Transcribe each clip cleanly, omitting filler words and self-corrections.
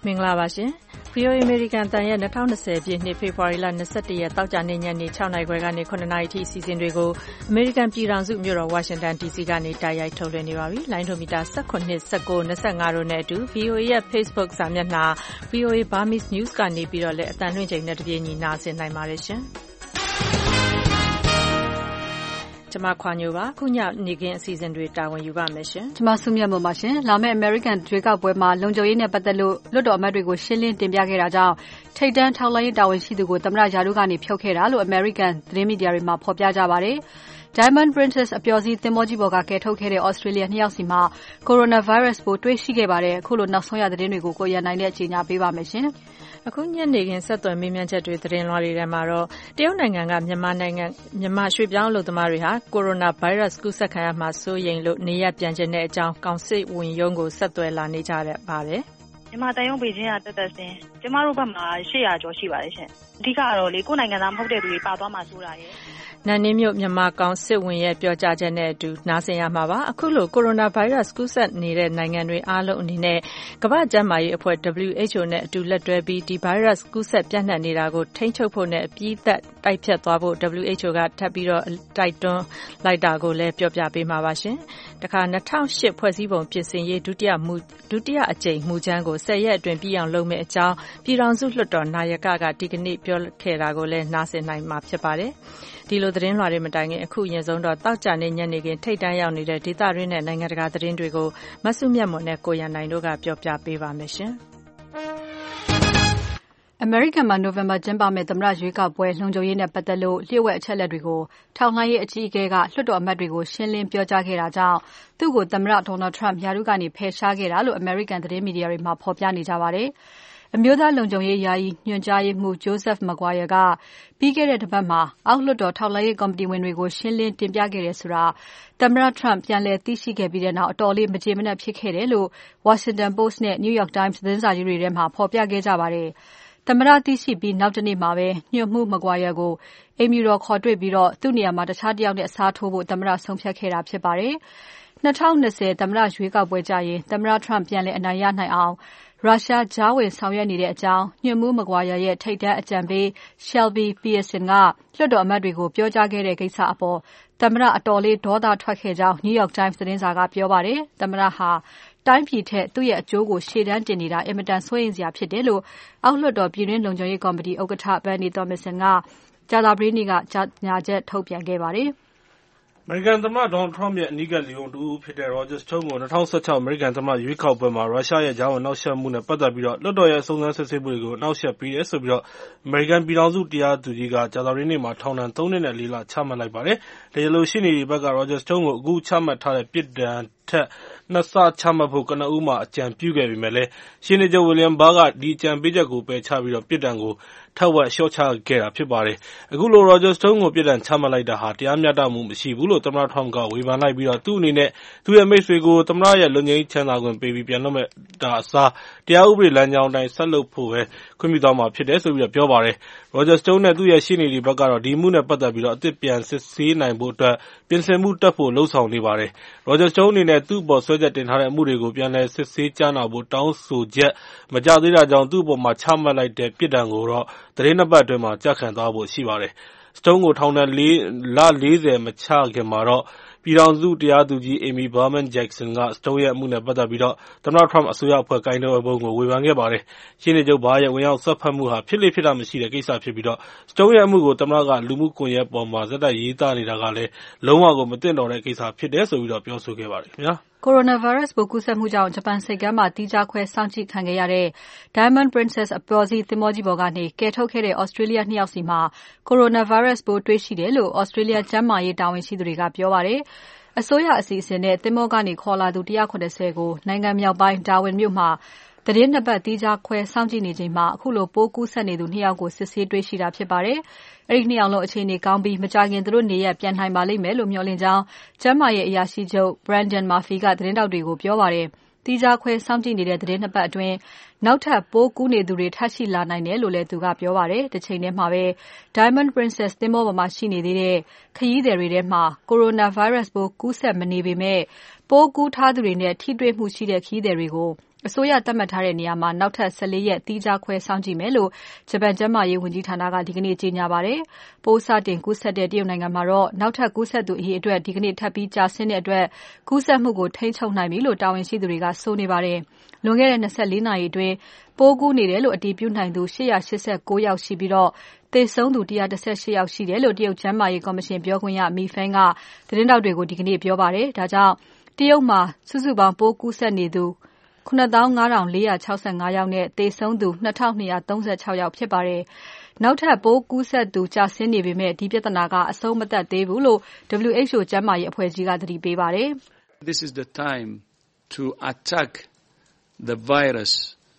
မင်္ဂလာပါရှင်။ VOA American အသံရဲ့2020ပြည့်နှစ်ဖေဖော်ဝါရီလ21ရက်သောကြာနေ့ညနေ6:00နာရီခွဲကနေ9:00နာရီထိအစီအစဉ်တွေကို American ပြည်ထောင်စုမြို့တော် Washington DC ကနေတိုက်ရိုက်ထုတ်လွှင့်နေပါပြီ။လိုင်းဒိုမီတာ18, 19, 25တို့နဲ့အတူ VOA ရဲ့ Facebook စာမျက်နှာ VOA Burmese News ကနေပြီးတော့လည်းအသံလွှင့်ချိန်နဲ့တပြေးညီနားဆင်နိုင်ပါတယ်ရှင်။ကျမခွာညိုပါခုညနေခင်းအစီအစဉ်တွေတာဝန်ယူပါမယ်ရှင်ကျမဆုမြတ်မို့ပါရှင်လာမယ့် American ရွေးကောက်ပွဲမှာလုံခြုံရေးနဲ့ပတ်သက်လို့လွှတ်တော်အမတ်တွေကိုရှင်းလင်းတင်ပြခဲ့တာကြောင့်ထိပ်တန်းထောက်လှမ်းရေးတာဝန်ရှိသူကိုသမ္မတယာဒူးကနေဖြုတ်ခဲ့တာလို့ American သတင်းမီဒီယာတွေမှာဖော်ပြကြပါတယ်Diamond Princess အပျော်စီးသင်္ဘောကြီးပေါ်ကကယ်ထုတ်ခဲ့တဲ့ Australia 2ယောက်စီမှာ Coronavirus ပိုးတွေ့ရှိခဲ့ပါတယ်အခုလိုနောက်ဆုံးရသတင်းတွေကိုကိုရန်နိုင်နဲ့အချိန်ညာပေးပါမယ်ရှင်အခုညနေခင်းဆက်သွယ်မေးမြန်းချက်တွေသတင်းလွှာတွေထဲမှာတော့တရုတ်နိုင်ငံကမြန်မာရွှေ့ပြောင်းအလုပ်သမားတွေဟာကိုရိုနာဗိုင်းရပ်စ်ကူးစက်ခံရမှာစိုးရိမ်လို့နေရပ်ပြန်ချင်တဲ့အကြောင်းကောင်စစ်ဝင်ရုံးကိုဆက်သွယ်လာနေကြပါတယ်မြန်မာတန်ရုံးပေချင်းကတက်စင်ကျမတို့ဘက်မှာ800ကျော်ရှိပါတယ်ရှင်အဓိကတော့လေကိုယ်နိုင်ငံသားမဟုတ်တဲ့သူတွေပါသွားမှဆိုတာရယ်နန်နင်းမြို့မြန်မာကောင်စစ်ဝင်ရဲ့ပြောကြားချက်နဲ့အတူနားဆင်ရမှာပါအခုလိုကိုရိုနာဗိုင်းရပ်စ်ကူးစက်နေတဲ့နိုင်ငံတွေအားလုံးအနေနဲ့ကမ္ဘာ့ကျန်းမာရေးအဖွဲ့ WHO နဲ့အတူလက်တွဲပြီးဒီဗိုင်းရပ်စ်ကူးစက်ပြန့်နှံ့နေတာကိုထိန်းချုပ်ဖို့နဲ့အပြီးသက်တိုက်ဖြတ်သွားဖို့ WHO ကထပ်ပြီးတော့တိုက်တွန်းလိုက်တာကိုလည်းပြောပြပေးမှာပါရှင်တခါ2008ဖွဲ့စည်းပုံပြင်ဆင်ရေးဒုတိယအကြိမ်မူကြမ်းကို10ရက်အတွင်းပြီးအောင်လုပ်မယ့်အကြောင်းပြည်ထောင်စုလွှတ်တော်နာယကဒီကနေ့ပြောခဲ့တာကိုလည်းနားဆင်နိုင်မှာဖြစ်ပါတယ်ဒီလိုသတင်းလွှာတွေမတိုင်ခင်အခုအရင်ဆုံးတော့တောက်ကြနေညနေခင်းထိတ်တန်းရောက်နေတဲ့ဒေသရင်းနဲ့နိုင်ငံတကာသတင်းတွေကိုမဆုမြတ်မွန်နဲ့ကိုရန်နိုင်တို့ကပြောပြပေးပါမယ်ရှင် American မှာ November ကျင်းပမယ့်သမ္မတရွေးကောက်ပွဲလုံခြုံရေးနဲ့ပတ်သက်လို့လျှို့ဝှက်အချက်အလက်တွေကိုထောက်လှမ်းရေးအကြီးအကဲကလွှတ်တော်အမတ်တွေကိုရှင်းလင်းပြောကြားခဲ့တာကြောင့်သူ့ကိုသမ္မတ Donald Trump ယာဒူးကနေဖယ်ရှားခဲ့တာလို့ American သတင်းမီဒီယာတွေမှာဖော်ပြနေကြပါတယ်အမျိုးသားလုံခြုံရေးယာယီညွှန်ကြားရေးမှူး Joseph Maguire ကပြီးခဲ့တဲ့တစ်ပတ်မှာအောက်လွှတ်တော်ထောက်လှမ်းရေးကော်မတီဝင်တွေကိုရှင်းလင်းတင်ပြခဲ့တယ်ဆိုတာသမ္မတ Trump ပြန်လည်သိရှိခဲ့ပြီးတဲ့နောက်အတော်လေးမကျေမနပ်ဖြစ်ခဲ့တယ်လို့ Washington Post နဲ့ New York Times သတင်းစာကြီးတွေထဲမှာဖော်ပြခဲ့ကြပါတယ်သမ္မတသိရှိပြီးနောက်တနေ့မှာပဲညွှန်မှူး Maguire ကိုအိမ်ဖြူတော်ခေါ်တွေ့ပြီးတော့သူ့နေရာမှာတခြားတစ်ယောက်နဲ့အစားထိုးဖို့သမ္မတဆုံးဖြတ်ခဲ့တာဖြစ်ပါတယ်2020သမ္မတရွေးကောက်ပွဲကြရင်သမ္မတ Trump ပြန်လည်အနိုင်ရနိုင်အောင်ရုရှားကြားဝင်ဆောင်ရွက်နေတဲ့အကြောင်းညွှန်မှူး Maguire ရဲ့ထိပ်တန်းအကြံပေး Shelby Pearson ကလွှတ်တော်အမတ်တွေကိုပြောကြားခဲ့တဲ့ကိစ္စအပေါ်သမ္မတအတော်လေးဒေါသထွက်ခဲ့ကြောင်း New York Times သတင်းစာကပြောပါတယ်သမ္မတဟာတိုင်းပြည်ထက်သူ့ရဲ့အကျိုးကိုရှေ့တန်းတင်နေတာအင်မတန်စိုးရိမ်စရာဖြစ်တယ်လို့အောက်လွှတ်တော်ပြည်တွင်းလုံခြုံရေးကော်မတီဥက္ကဋ္ဌ Benny Thomason ကကြာသပတေးနေ့ကကြေညာချက်ထုတ်ပြန်ခဲ့ပါတယ်အမေရိကန်သမ္မတ Donald Trump ရဲ့အနီးကပ်လူယုံတဦးဖြစ်တဲ့ Roger Stone ကို2016အမေရိကန်သမ္မတရွေးကောက်ပွဲမှာရုရှားရဲ့ကြားဝင်နှောက်ယှက်မှုနဲ့ပတ်သက်ပြီးလွှတ်တော်ရဲ့စုံစမ်းစစ်ဆေးမှုတွေကိုနှောက်ယှက်ပေးတယ်ဆိုပြီးအမေရိကန်ပြည်ထောင်စုတရားသူကြီးကကြာသပတေးနေ့မှာထောင်ဒဏ်3နှစ်နဲ့4လချမှတ်လိုက်ပါတယ်။တရားလိုရှေ့နေတွေဘက်က Roger Stone ကိုအခုချမှတ်ထားတဲ့ပြစ်ဒဏ်ထက်2ဆချမှတ်ဖို့ကနဦးမှာအကြံပြုခဲ့ပေမဲ့လည်းရှေ့နေချုပ် William Barr ကဒီအကြံပေးချက်ကိုပယ်ချပြီးပြစ်ဒဏ်ကိုထပ်ဝက်လျှော့ချခဲ့တာဖြစ်ပါတယ်။အခုလို Roger Stone ကိုပြစ်ဒဏ်ချမှတ်လိုက်တာဟာတရားမျှတမှုမရှိဘူးလို့သမ္မတ Trump ကဝေဖန်လိုက်ပြီးသူ့အနေနဲ့သူ့ရဲ့မိတ်ဆွေကိုသမ္မတရဲ့လွတ်ငြိမ်းချမ်းသာခွင့်ပေးပြီးပြန်လွှတ်မယ့်အစားတရားဥပဒေလမ်းကြောင်းအတိုင်းဆက်လုပ်ဖို့ပဲခွင့်ပြုသွားမှာဖြစ်တယ်ဆိုပြီးပြောပါတယ်။ Roger Stone နဲ့သူ့ရဲ့ရှေ့နေတွေဘက်ကတော့ဒီအမှုနဲ့ပတ်သက်ပြီးအသစ်ပြန်စစ်ဆေးနိုင်ဖို့အတွက်ပြင်ဆင်မှုတက်ဖို့လုပ်ဆောင်နေပါတယ်။ Roger Stone အနေနဲ့သူ့အပေါ်ဆွဲချက်တင်ထားတဲ့အမှုတွေကိုပြန်လည်စစ်ဆေးကြားနာဖို့တောင်းဆိုချက်မကျသေးတာကြောင့်သူ့အပေါ်ချမှတ်လိုက်တဲ့ပြစ်ဒဏ်ကိုတော့သတင်း2ပတ်အတွင်းမှာကျခံသွားဖို့ရှိပါတယ်။ Stone ကိုထောင်ဒဏ်လ40မချခင်မှာတော့ပြည်ထောင်စုတရားသူကြီး Amy Berman Jackson က Stone ရဲ့အမှုနဲ့ပတ်သက်ပြီးသမ္မတ Trump အစိုးရအဖွဲ့ကိုင်တွယ်ပုံကိုဝေဖန်ခဲ့ပါတယ်။ရှင်းနေချုပ် Barr ရဲ့ဝင်ရောက်စွက်ဖက်မှုဟာဖြစ်လေ့ဖြစ်ထမရှိတဲ့ကိစ္စဖြစ်ပြီးStone ရဲ့အမှုကိုသမ္မတကလူမှုကွန်ရက်ပေါ်မှာဆက်တိုက်ရေးသားနေတာကလည်းလုံးဝကိုမသင့်တော်တဲ့ကိစ္စဖြစ်တယ်ဆိုပြီးပြောဆိုခဲ့ပါတယ်ခင်ဗျာ။ Coronavirus ပိုးကူးစက်မှုကြောင့်ဂျပန်ဆိပ်ကမ်းမှာသီးခြားခွဲစောင့်ကြည့်ခံခဲ့ရတဲ့ Diamond Princess အပျော်စီးသင်္ဘောကြီးပေါ်ကနေကယ်ထုတ်ခဲ့တဲ့ Australia 2ယောက်စီမှာ Coronavirus ပိုးတွေ့ရှိတယ်လို့ Australia ကျန်းမာရေးတာဝန်ရှိသူတွေကပြောပါတယ်။အစိုးရအစီအစဉ်နဲ့သင်္ဘောကနေခေါ်လာသူ170ကိုနိုင်ငံမြောက်ပိုင်း Darwin မြို့မှာသတင်း2ပတ်သီးခြားခွဲစောင့်ကြည့်နေချိန်မှာအခုလိုပိုးကူးစက်နေသူ2ယောက်ကိုစစ်ဆေးတွေ့ရှိတာဖြစ်ပါတယ်။အဲဒီ2ယောက်လုံးအခြေအနေကောင်းပြီးမကြာခင်သူတို့နေရပ်ပြန်နိုင်ပါလိမ့်မယ်လို့မျှော်လင့်ကြောင်းကျန်းမာရေးအရာရှိချုပ် Brendan Murphy ကသတင်းထောက်တွေကိုပြောပါတယ်။သီးခြားခွဲစောင့်ကြည့်နေတဲ့သတင်း2ပတ်အတွင်းနောက်ထပ်ပိုးကူးနေသူတွေထပ်ရှိလာနိုင်တယ်လို့လည်းသူကပြောပါတယ်။တစ်ချိန်တည်းမှာပဲ Diamond Princess သင်္ဘောပေါ်မှာရှိနေသေးတဲ့ခရီးသည်တွေထဲမှာ Coronavirus ပိုးကူးစက်မနေပေမဲ့ပိုးကူးထားသူတွေနဲ့ထိတွေ့မှုရှိတဲ့ခရီးသည်တွေကိုအစိုးရသတ်မှတ်ထားတဲ့နေရာမှာနောက်ထပ်14ရက်သီးခြားခွဲစောင့်ကြည့်မယ်လို့ဂျပန်ကျန်းမာရေးဝန်ကြီးဌာနကဒီကနေ့ကြေညာပါတယ်။ပိုးစတင်ကူးစက်တဲ့တရုတ်နိုင်ငံမှာတော့နောက်ထပ်ကူးစက်သူအရေအတွက်ဒီကနေ့ထပ်ပြီးကျဆင်းတဲ့အတွက်ကူးစက်မှုကိုထိန်းချုပ်နိုင်ပြီလို့တာဝန်ရှိသူတွေကဆိုနေပါတယ်။လွန်ခဲ့တဲ့24နာရီအတွင်းပိုးကူးနေတယ်လို့အတည်ပြုနိုင်သူ889ယောက်ရှိပြီးတော့သေဆုံးသူ118ယောက်ရှိတယ်လို့တရုတ်ကျန်းမာရေးကော်မရှင်ပြောခွင့်ရမီဖန်ကသတင်းတောက်တွေကိုဒီကနေ့ပြောပါတယ်။ဒါကြောင့်တရုတ်မှာစုစုပေါင်းပိုးကူးစက်နေသူ95,465 ယောက်နဲ့သေဆုံးသူ2,236 ယောက်ဖြစ်ပါတယ်။နောက်ထပ်ပိုးကူးစက်သူကျဆင်းနေပေမဲ့ဒီပြဿနာကအဆုံးမသတ်သေးဘူးလို့ WHO ကျန်းမာရေးအဖွဲ့ကြီးကသတိပေးပါတယ်။ This is the time to attack the virus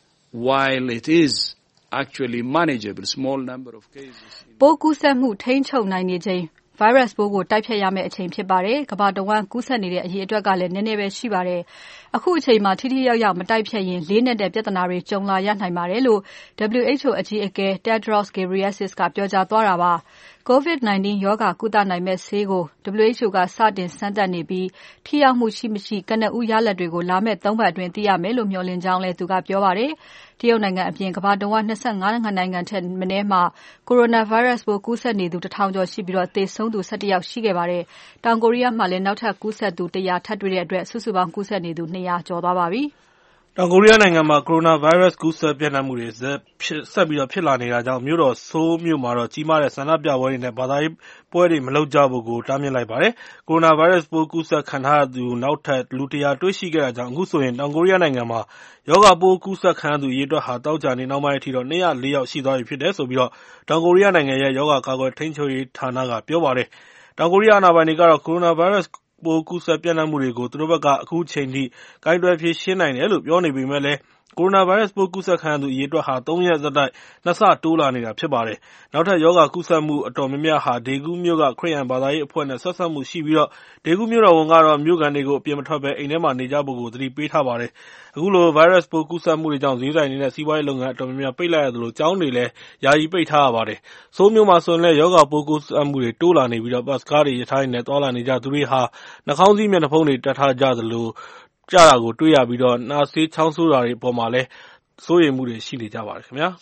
while it is actually manageable small number of cases ပိုးကူးစက်မှုထိန်းချုပ်နိုင်နေချိန်virus ပိုးကိုတိုက်ဖျက်ရမယ့်အချိန်ဖြစ်ပါတယ်။ကမ္ဘာတဝန်းကူးစက်နေတဲ့အရေအတွက်ကလည်းနည်းနည်းပဲရှိပါတယ်။အခုအချိန်မှာထိထိရောက်ရောက်မတိုက်ဖျက်ရင်လေးနက်တဲ့ပြဿနာတွေကြုံလာရနိုင်ပါတယ်လို့ WHO အကြီးအကဲ Tedros Ghebreyesus ကပြောကြားသွားတာပါ။ COVID-19 ရောဂါကုသနိုင်မဲ့ဆေးကို WHO ကစတင်စမ်းသပ်နေပြီးထိရောက်မှုရှိမရှိကနဦးရလဒ်တွေကိုလာမယ့်3ပတ်အတွင်းသိရမယ်လို့မျှော်လင့်ကြောင်းလည်းသူကပြောပါတယ်။တရုတ်နိုင်ငံအပြင်ကမ္ဘာတဝန်း25နိုင်ငံထက်မနည်းမှာ Coronavirus ပိုးကူးစက်နေသူ1000ကျော်ရှိပြီးတော့သေဆုံးသူ17ယောက်ရှိခဲ့ပါတယ်။တောင်ကိုရီးယားမှာလည်းနောက်ထပ်ကူးစက်သူ100ထပ်တွေ့တဲ့အတွက်စုစုပေါင်းကူးစက်နေသူ200ကျော်သွားပါပြီ။တောင်ကိုရီးယားနိုင်ငံမှာကိုရိုနာဗိုင်းရပ်စ်ကူးစက်ပြန့်နှံ့မှုတွေဆက်ပြီးဖြစ်လာနေတာကြောင့်မြို့တော်ဆိုးလ်မြို့မှာတော့ကြီးမားတဲ့ဆန္ဒပြပွဲတွေနဲ့ဘာသာရေးပွဲတွေမလုပ်ကြဖို့ကိုတားမြစ်လိုက်ပါတယ်။ကိုရိုနာဗိုင်းရပ်စ်ပိုးကူးစက်ခံထားရသူနောက်ထပ်လူ100တွေ့ရှိခဲ့တာကြောင့်အခုဆိုရင်တောင်ကိုရီးယားနိုင်ငံမှာရောဂါပိုးကူးစက်ခံရသူအရေအတွက်ဟာသောကြာနေ့နောက်ပိုင်းအထိတော့204ယောက်ရှိသွားပြီဖြစ်တယ်ဆိုပြီးတောင်ကိုရီးယားနိုင်ငံရဲ့ရောဂါကာကွယ်ထိန်းချုပ်ရေးဌာနကပြောပါတယ်။တောင်ကိုရီးယားအာဏာပိုင်တွေကတော့ကိုရိုနာဗိုင်းရပ်စ်ပိုးကူးစက်ပြန့်နှံ့မှုတွေကိုသူတို့ဘက်ကအခုချိန်ထိကိုင်တွယ်ဖြေရှင်းနိုင်တယ်လို့ပြောနေပေမဲ့လည်းကိုရိုနာဗိုင်းရပ်စ်ပိုးကူးစက်ခံရသူအရေအတွက်ဟာ3ရက်ဆက်တိုက်2ဆတိုးလာနေတာဖြစ်ပါတယ်။နောက်ထပ်ရောဂါကူးစက်မှုအတော်များများဟာဒေဂူးမြို့ကခရစ်ယာန်ဘာသာရေးအဖွဲ့နဲ့ဆက်စပ်မှုရှိပြီးဒေဂူးမြို့တော်ဝန်ကတော့မြို့ခံတွေကိုအပြင်မထွက်ဘဲအိမ်ထဲမှာနေကြဖို့ကိုသတိပေးထားပါတယ်။အခုလိုဗိုင်းရပ်စ်ပိုးကူးစက်မှုတွေကြောင့်ဈေးဆိုင်တွေနဲ့စီးပွားရေးလုပ်ငန်းအတော်များများပိတ်လိုက်ရသလိုကျောင်းတွေလည်းယာယီပိတ်ထားရပါတယ်။ဆိုးလ်မြို့မှာဆိုရင်လည်းရောဂါပိုးကူးစက်မှုတွေတိုးလာနေပြီးဘတ်စ်ကားတွေရထားတွေနဲ့သွားလာနေကြသူတွေဟာနှာခေါင်းစည်းမျက်နှာဖုံးတွေတပ်ထားကြသလိုကြတာကိုတွေ့ရပြီးနှာစေးချောင်းဆိုးတာတွေအပေါ်မှာလည်းစိုးရိမ်မှုတွေရှိနေကြပါတယ်ခင်ဗျာ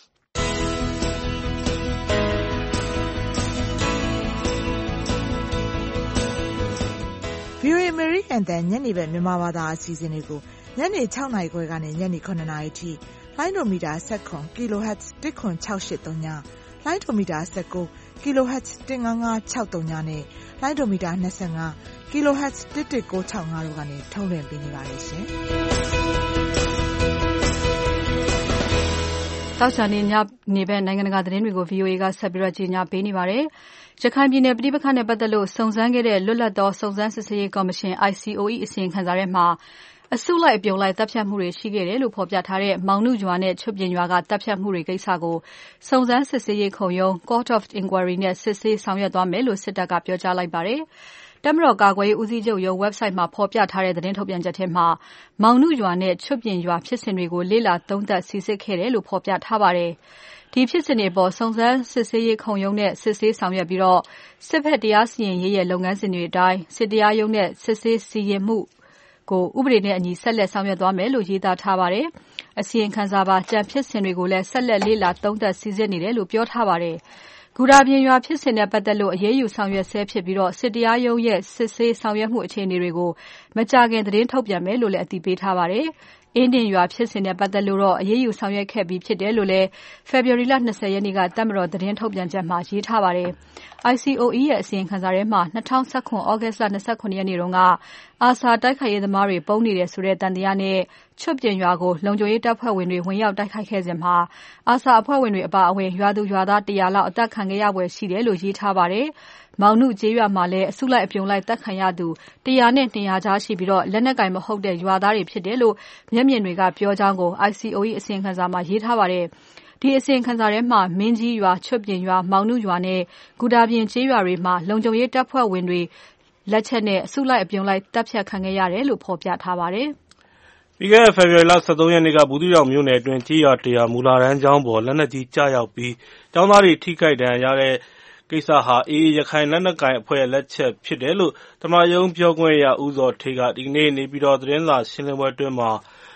။ VOA American တန်ညနေပဲမြန်မာဘာသာအစီအစဉ်တွေကိုညနေ6နာရီခွဲကနေညနေ9နာရီထိလိုင်းဒိုမီတာ19 kHz 10683ညလိုင်းဒိုမီတာ19 kHz 15563နဲ့လိုင်းဒိုမီတာ25 kHz 11965တို့ကနေထုတ်လွှင့်ပေးနေပါတယ်ရှင်။တောက်ချာနေညနေပဲနိုင်ငံတကာသတင်းတွေကို VOA ကဆက်ပြီးကြီးညာပေးနေပါတယ်။ရခိုင်ပြည်နယ်ပြည်ပခန့်နဲ့ပတ်သက်လို့စုံစမ်းခဲ့တဲ့လွတ်လပ်သောစုံစမ်းစစ်ဆေးရေးကော်မရှင် ICOE အစီရင်ခံစာထဲမှာအစုလိုက်အပြုံလိုက်တပ်ဖြတ်မှုတွေရှိခဲ့တယ်လို့ဖော်ပြထားတဲ့မောင်နုရွာနဲ့ချွတ်ပြင်ရွာကတပ်ဖြတ်မှုတွေကိစ္စကိုစုံစမ်းစစ်ဆေးရေးခုံရုံး Court of Inquiry နဲ့စစ်ဆေးဆောင်ရွက်သွားမယ်လို့စစ်တပ်ကပြောကြားလိုက်ပါတယ်။တပ်မတော်ကာကွယ်ရေးဦးစီးချုပ်ရုံး website မှာဖော်ပြထားတဲ့သတင်းထုတ်ပြန်ချက်ထဲမှာမောင်နုရွာနဲ့ချွတ်ပြင်ရွာဖြစ်စဉ်တွေကိုလေ့လာသုံးသပ်စစ်ဆေးခဲ့တယ်လို့ဖော်ပြထားပါတယ်။ဒီဖြစ်စဉ်တွေပေါ်စုံစမ်းစစ်ဆေးရေးခုံရုံးနဲ့စစ်ဆေးဆောင်ရွက်ပြီးစစ်ဘက်တရားစီရင်ရေးရဲ့လုပ်ငန်းစဉ်တွေအတိုင်းစစ်တရားရုံးနဲ့စစ်ဆေးစီရင်မှုကိုဥပဒေနဲ့အညီဆက်လက်ဆောင်ရွက်သွားမယ်လို့ရေးသားထားပါတယ်။အစီရင်ခံစာပါကြံဖြစ်စဉ်တွေကိုလည်းဆက်လက်လေ့လာသုံးသပ်စစ်ဆေးနေတယ်လို့ပြောထားပါတယ်။ဂူတာပြင်ရွာဖြစ်စဉ်နဲ့ပတ်သက်လို့အရေးယူဆောင်ရွက်ဆဲဖြစ်ပြီးစစ်တရားရုံးရဲ့စစ်ဆေးဆောင်ရွက်မှုအခြေအနေတွေကိုမကြာခင်သတင်းထုတ်ပြန်မယ်လို့လည်းအသိပေးထားပါတယ်။အင်းဒင်ရွာဖြစ်စဉ်နဲ့ပတ်သက်လို့အရေးယူဆောင်ရွက်ခဲ့ပြီးဖြစ်တယ်လို့လည်း February လ20ရက်နေ့ကတပ်မတော်သတင်းထုတ်ပြန်ချက်မှာရေးထားပါတယ်။ ICOE ရဲ့အစီရင်ခံစာထဲမှာ2019 August လ29ရက်နေ့တုန်းကအာဆာတိုက်ခိုက်ရေးသမားတွေပုံနေတယ်ဆိုတဲ့တန်တရားနဲ့ချွတ်ပြင်ရွာကိုလုံခြုံရေးတပ်ဖွဲ့ဝင်တွေဝင်ရောက်တိုက်ခိုက်ခဲ့စဉ်မှာအာဆာအဖွဲ့ဝင်တွေအပါအဝင်ရွာသူရွာသား100လောက်အသက်ခံခဲ့ရပွဲရှိတယ်လို့ရေးထားပါတယ်။မောင်နုကျေးရွာမှာလည်းအစုလိုက်အပြုံလိုက်တပ်ခံရသူ100နဲ့200ကြားရှိပြီးလက်နက်ကင်မဟုတ်တဲ့ရွာသားတွေဖြစ်တယ်လို့မျက်မြင်တွေကပြောကြောင်းကို ICOE အစီရင်ခံစာမှာရေးထားပါတယ်။ဒီအစီရင်ခံစာထဲမှာမင်းကြီးရွာချွတ်ပြင်ရွာမောင်နုရွာနဲ့ဂူတာပြင်ကျေးရွာတွေမှာလုံခြုံရေးတပ်ဖွဲ့ဝင်တွေလက်ချက်နဲ့အစုလိုက်အပြုံလိုက်တပ်ဖြတ်ခံခဲ့ရတယ်လို့ဖော်ပြထားပါတယ်။ပြီးခဲ့တဲ့ February လ13ရက်နေ့ကဘူးသီးတောင်မြို့နယ်အတွင်းကြေးရွာ100မူလာတန်းကျောင်းပေါ်လက်နက်ကြီးကျရောက်ပြီးကျောင်းသားတွေထိခိုက်ဒဏ်ရာရတဲ့ကိစ္စဟာAAရခိုင်လက်နက်ကိုင်အဖွဲ့ရဲ့လက်ချက်ဖြစ်တယ်လို့သမ္မတရုံးပြောခွင့်ရဦးဇော်ဌေးကဒီကနေ့နေပြည်တော်သတင်းစာရှင်းလင်းပွဲအတွင်းမှာ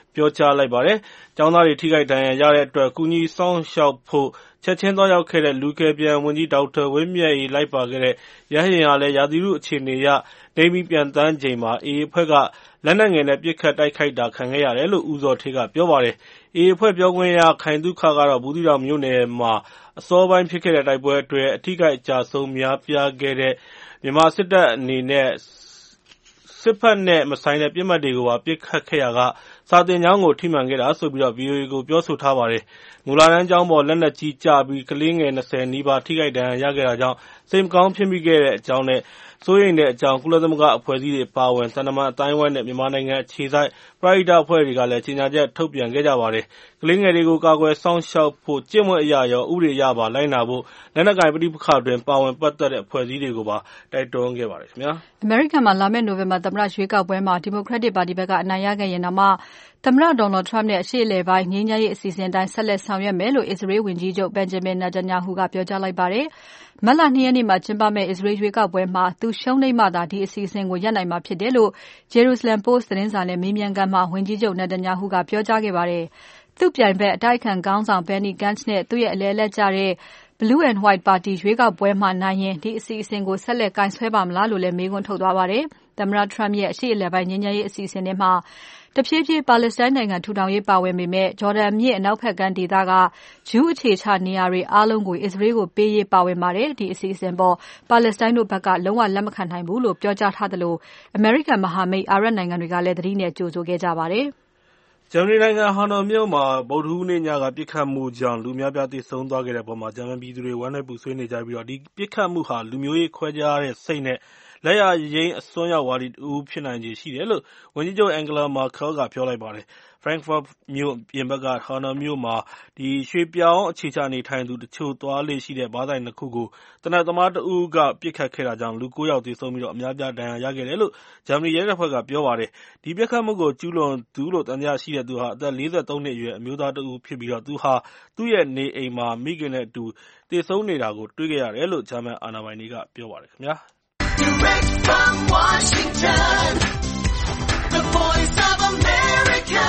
ပြောကြားလိုက်ပါတယ်။ ကျောင်းသားတွေထိခိုက်ဒဏ်ရာရတဲ့အတွက်ကူညီစောင့်ရှောက်ဖို့ချက်ချင်းသွားရောက်ခဲ့တဲ့လူကယ်ပြန်ဝန်ကြီးဒေါက်တာဝင်းမြတ်အေးလိုက်ပါခဲ့တဲ့ရဟတ်ယာဉ်ဟာလည်းရာသီဥတုအခြေအနေအရနေပြီးပြန်တန်းချိန်မှာ AA အဖွဲ့ကလက်နက်ငယ်နဲ့ပစ်ခတ်တိုက်ခိုက်တာခံခဲ့ရတယ်လို့ဦးဇော်ဌေးကပြောပါတယ်။ AA အဖွဲ့ပြောခွင့်ရခိုင်သုခကတော့ဘူးသီးတောင်မြို့နယ်မှာအစောပိုင်းဖြစ်ခဲ့တဲ့တိုက်ပွဲအတွင်းအထိခိုက်အကျအဆုံးများပြားခဲ့တဲ့မြန်မာစစ်တပ်အနေနဲ့စစ်ဖက်နဲ့မဆိုင်တဲ့ပစ်မှတ်တွေကိုပါပစ်ခတ်ခဲ့ရာကစာသင်ကျောင်းကိုထိမှန်ခဲ့တာဆိုပြီး VOA ကိုပြောဆိုထားပါတယ်။မူလတန်းကျောင်းပေါ်လက်နက်ကြီးကျပြီးကလေးငယ်20နီးပါးထိခိုက်ဒဏ်ရာရခဲ့တာကြောင့်စိတ်မကောင်းဖြစ်မိခဲ့တဲ့အကြောင်းနဲ့စိုးရိမ်တဲ့အကြောင်းကုလသမဂ္ဂအဖွဲ့အစည်းတွေပါဝင်သံတမန်အတိုင်းဝိုင်းနဲ့မြန်မာနိုင်ငံအခြေစိုက်ပရဟိတအဖွဲ့တွေကလည်းကြေညာချက်ထုတ်ပြန်ခဲ့ကြပါတယ်။ကလေးငယ်တွေကိုကာကွယ်စောင့်ရှောက်ဖို့ကျင့်ဝတ်အရရောဥပဒေအရပါလိုက်နာဖို့လက်နက်ကိုင်ပဋိပက္ခတွင်ပါဝင်ပတ်သက်တဲ့အဖွဲ့အစည်းတွေကိုပါတိုက်တွန်းခဲ့ပါတယ်ခင်ဗျာ။ အမေရိကန်မှာလာမယ့်နိုဝင်ဘာသမ္မတရွေးကောက်ပွဲမှာ Democratic ပါတီဘက်ကအနိုင်ရခဲ့ရင်တောင်မှသမ္မတ Donald Trump နဲ့အရှေ့အလယ်ပိုင်းငြိမ်းချမ်းရေးအစီအစဉ်အတိုင်းဆက်လက်ဆောင်ရွက်မယ်လို့ အစ္စရေးဝန်ကြီးချုပ် Benjamin Netanyahu ကပြောကြားလိုက်ပါတယ်။မတ်လ 2 ရက်နေ့မှာကျင်းပမယ့်အစ္စရေးရွေးကောက်ပွဲမှာသူရှုံးနိမ့်မှသာဒီအစီအစဉ်ကိုရပ်နိုင်မှာဖြစ်တယ်လို့ Jerusalem Post သတင်းစာနဲ့မေးမြန်းခန်းမှာဝန်ကြီးချုပ် Netanyahu ကပြောကြားခဲ့ပါတယ်။သူ့ပြိုင်ဘက်အတိုက်အခံခေါင်းဆောင် Benny Gantz နဲ့သူ့ရဲ့အလယ်အလတ်ကျတဲ့ Blue and White ပါတီရွေးကောက်ပွဲမှာနိုင်ရင်ဒီအစီအစဉ်ကိုဆက်လက်ကိုင်စွဲပါမလားလို့လည်းမေးခွန်းထုတ်သွားပါတယ်။သမ္မတ Trump ရဲ့အရှေ့အလယ်ပိုင်းငြိမ်းချမ်းရေးအစီအစဉ်တွေမှာတဖြည်းဖြည်းပါလက်စတိုင်းနိုင်ငံထူထောင်ရေးပါဝင်ပေမဲ့ဂျော်ဒန်မြစ်အနောက်ဘက်ကမ်းဒေသကဂျူးအခြေချနေရာတွေအားလုံးကိုအစ္စရေးကိုပေးရေးပါဝင်ပါတယ်။ဒီအစီအစဉ်ပေါ်ပါလက်စတိုင်းတို့ဘက်ကလုံးဝလက်မခံနိုင်ဘူးလို့ပြောကြားထားသလိုအမေရိကန်မဟာမိတ်အာရပ်နိုင်ငံတွေကလည်းသတိနဲ့ကြိုဆိုခဲ့ကြပါတယ်။ဂျာမနီနိုင်ငံဟန်နိုမြို့မှာဗုဒ္ဓဟူးနေ့ညကပစ်ခတ်မှုကြောင့်လူများပြားသေဆုံးသွားခဲ့တဲ့အပေါ်ဂျာမန်ပြည်သူတွေဝမ်းနည်းပူဆွေးနေကြပြီးဒီပစ်ခတ်မှုဟာလူမျိုးရေးခွဲခြားတဲ့စိတ်နဲ့လက်ယာယိမ်းအစွန်းရောက်ဝါဒီတဦးဖြစ်နိုင်ခြေရှိတယ်လို့ဝန်ကြီးချုပ် Angela Merkel ကပြောလိုက်ပါတယ်။ Frankfurt မြို့ပြင်ဘက်ကဟန်နိုမြို့မှာရွှေ့ပြောင်းအခြေချနေထိုင်သူတချို့သွားလေ့ရှိတဲ့ဘားဆိုင်2ခုကိုသေနတ်သမားတဦးကပစ်ခတ်ခဲ့တာကြောင့်လူ9ယောက်သေဆုံးပြီးအများအပြားဒဏ်ရာရခဲ့တယ်လို့ဂျာမနီရဲတပ်ဖွဲ့ကပြောပါတယ်။ဒီပစ်ခတ်မှုကိုကျူးလွန်သူလို့သံသယရှိတဲ့သူဟာအသက်43နှစ်အရွယ်အမျိုးသားတဦးဖြစ်ပြီးသူဟာသူ့ရဲ့နေအိမ်မှာမိခင်နဲ့အတူသေဆုံးနေတာကိုတွေ့ခဲ့ရတယ်လို့ဂျာမန်အာဏာပိုင်တွေကပြောပါတယ်ခင်ဗျာ။ Direct from Washington, the voice of America,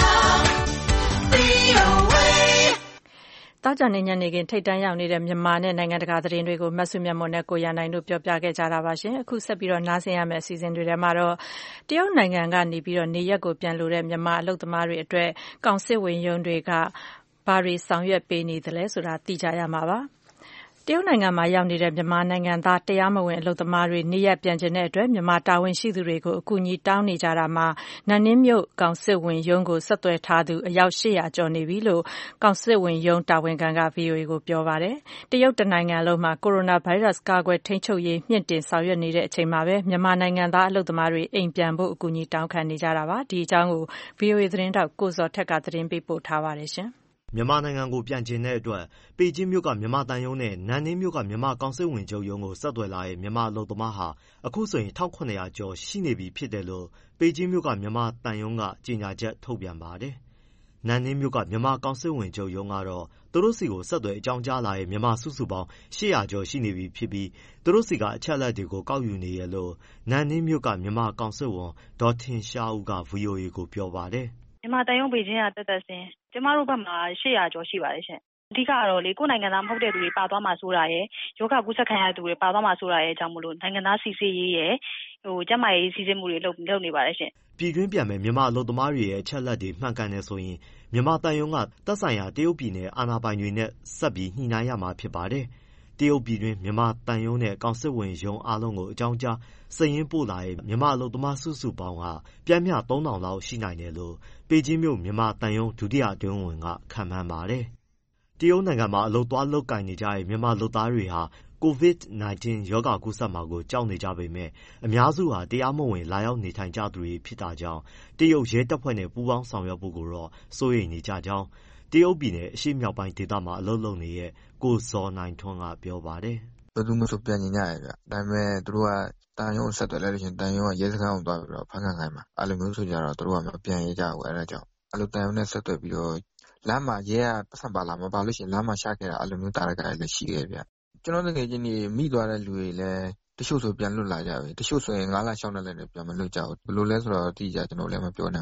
VOA. တောက်ကြနေညနေခင်းထိတ်တန်းရောက်နေတဲ့မြန်မာနဲ့နိုင်ငံတကာသတင်းတွေကိုမဆုမြတ်မွန်နဲ့ကိုရန်နိုင်တို့ပြောပြခဲ့ကြတာပါရှင်။အခုဆက်ပြီးနားဆင်ရမယ့်အစီအစဉ်တွေထဲမှာတော့တရုတ်နိုင်ငံကနေပြီးနေရက်ကိုပြန်လို့တဲ့မြန်မာအလုပ်သမားတွေအတွက်ကောင်စစ်ဝင်ရုံးတွေကဘာတွေဆောင်ရွက်ပေးနေသလဲဆိုတာသိကြရမှာပါ။တရုတ်နိုင်ငံမှာရောက်နေတဲ့မြန်မာနိုင်ငံသားတရားမဝင်အလုပ်သမားတွေနေရပ်ပြန်ချင်တဲ့အတွက်မြန်မာတာဝန်ရှိသူတွေကိုအကူအညီတောင်းနေကြတာမှာနန်နင်းမြို့ကောင်စစ်ဝင်ရုံးကိုဆက်သွယ်ထားသူအယောက်800ကျော်နေပြီလို့ကောင်စစ်ဝင်ရုံးတာဝန်ခံက VOA ကိုပြောပါတယ်။တရုတ်တနိုင်ငံလုံးမှာကိုရိုနာဗိုင်းရပ်စ်ကာကွယ်ထိန်းချုပ်ရေးမြင့်တင်ဆောင်ရွက်နေတဲ့အချိန်မှာပဲမြန်မာနိုင်ငံသားအလုပ်သမားတွေအိမ်ပြန်ဖို့အကူအညီတောင်းခံနေကြတာပါ။ဒီအကြောင်းကို VOA သတင်းတောက်ကိုဇော်ထက်ကသတင်းပေးပို့ထားပါတယ်ရှင်။မြန်မာနိုင်ငံကိုပြန်ချင်တဲ့အတွက်ပေကျင်းမြို့ကမြန်မာသံရုံးနဲ့နန်နင်းမြို့ကမြန်မာကောင်စစ်ဝင်ချုပ်ရုံးကိုဆက်သွယ်လာတဲ့မြန်မာအလုပ်သမားဟာအခုဆိုရင်1700ကျော်ရှိနေပြီဖြစ်တယ်လို့ပေကျင်းမြို့ကမြန်မာသံရုံးကကြေညာချက်ထုတ်ပြန်ပါတယ်။နန်နင်းမြို့ကမြန်မာကောင်စစ်ဝင်ချုပ်ရုံးကတော့သူတို့စီကိုဆက်သွယ်အကြောင်းကြားလာတဲ့မြန်မာစုစုပေါင်း800ကျော်ရှိနေပြီဖြစ်ပြီးသူတို့စီကအချက်အလက်တွေကိုကောက်ယူနေရလို့နန်နင်းမြို့ကမြန်မာကောင်စစ်ဝန်ဒေါ်ထင်ရှားဦးက VOA ကိုပြောပါတယ်။မြန်မာတန်ရုံးပေကျင်းကတက်တက်စင်ကျမတို့ဘက်မှာ800ကျော်ရှိပါတယ်ရှင်။အဓိကတော့ကိုယ်နိုင်ငံသားမဟုတ်တဲ့သူတွေပါသွားမှာဆိုတာရယ်ယောဂကူးစက်ခံရတဲ့သူတွေပါသွားမှာဆိုတာရယ်ကြောင့်မလို့နိုင်ငံသားစီစစ်ရေးရယ်ကျန်းမာရေးစီစစ်မှုတွေလုပ်နေပါတယ်ရှင်။ပြည်တွင်းပြန်မဲ့မြန်မာအလုပ်သမားတွေရဲ့အချက်အလက်တွေမှန်ကန်တယ်ဆိုရင်မြန်မာတန်ရုံးကသက်ဆိုင်ရာတရုတ်ပြည်နယ်အာဏာပိုင်တွေနဲ့ဆက်ပြီးညှိနှိုင်းရမှာဖြစ်ပါတယ်။တရုတ်ပြည်တွင်းမြန်မာတန်ရုံးနဲ့ကောင်စစ်ဝင်ရုံးအားလုံးကိုအကြောင်းကြားစာရင်းပို့လာတဲ့မြန်မာအလုပ်သမားစုစုပေါင်းကပြည့်မြ3000လောက်ရှိနိုင်တယ်လို့ပေကျင်းမြို့မြန်မာတန်ရုံးဒုတိယအတွင်းဝန်ကခန့်မှန်းပါတယ်။တရုတ်နိုင်ငံမှာအလုပ်သွားလုပ်ကိုင်နေကြတဲ့မြန်မာလုပ်သားတွေဟာ COVID-19 ရောဂါကူးစက်မှာကိုကြောက်နေကြပေမဲ့အများစုဟာတရားမဝင်လာရောက်နေထိုင်ကြသူတွေဖြစ်တာကြောင့်တရုတ်ရဲတပ်ဖွဲ့နဲ့ပူးပေါင်းဆောင်ရွက်ဖို့ကိုတော့စိုးရိမ်နေကြကြောင်းတရုတ်ပြည်နယ်အရှေ့မြောက်ပိုင်းဒေသမှာအလုပ်လုပ်နေတဲ့ကိုဇော်နိုင်ထွန်းကပြောပါတယ်။ဘယ်သူမှဆိုပြန်နေကြရဗျ။ဒါပေမဲ့သူတို့ကတန်ရုံးဆက်တယ်လည်းရှင်တန်ရုံးကရဲစခန်းကိုသွားပြီးတော့ဖမ်းခံခိုင်းမှာအဲ့လိုမျိုးဆိုကြတော့သူတို့ကမပြန်ရကြဘူးအဲ့ဒါကြောင့်အဲ့လိုတန်ရုံးနဲ့ဆက်သွယ်ပြီးတော့လမ်းမှာရဲကပတ်စံပါလာမပါလို့ရှင်လမ်းမှာရှာခဲ့တာအဲ့လိုမျိုးတာရကလည်းရှိခဲ့ဗျ။ကျွန်တော်တကယ်ချင်းဒီမိသွားတဲ့လူတွေလည်းတချို့ဆိုပြန်လွတ်လာကြပြီတချို့ဆိုရင်9လ6လလည်းပြန်မလွတ်ကြဘူးဘယ်လိုလဲဆိုတော့တိကျကျွန်တော်လည်းမပြောနိုင်ဘူး